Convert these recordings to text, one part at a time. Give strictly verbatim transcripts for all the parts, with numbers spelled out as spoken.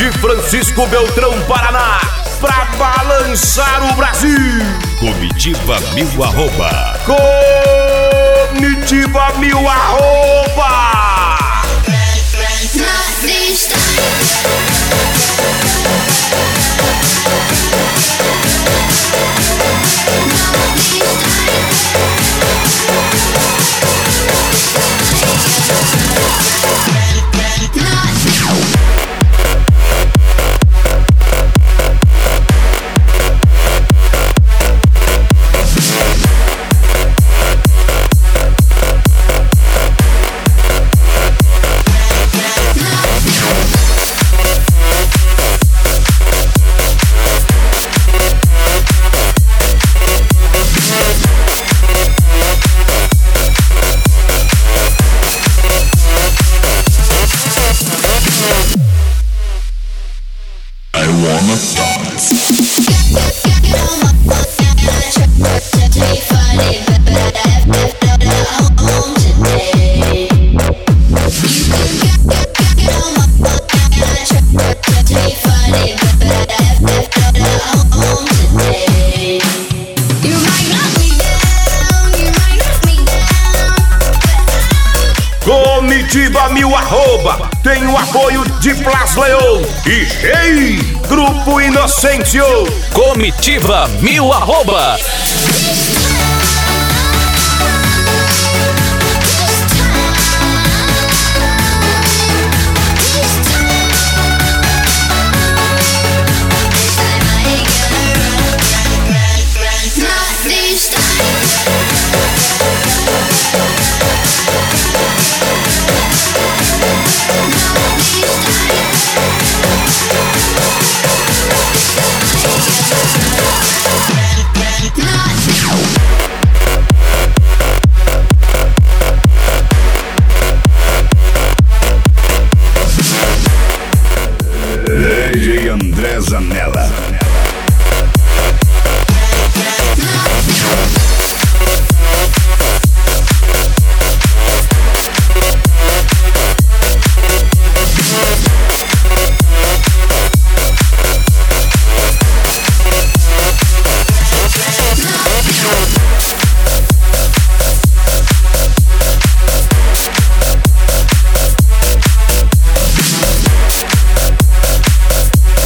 de Francisco Beltrão, Paraná, pra balançar o Brasil. Comitiva Mil Arroba. Comitiva Mil Arroba. Comitiva Mil Arroba tem o apoio de Plas Leon e G I, Grupo Inocêncio. Comitiva Mil Arroba. D J André Zanella.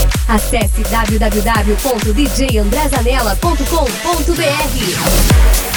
Acesse w w w ponto d j andré zanella ponto com ponto b r.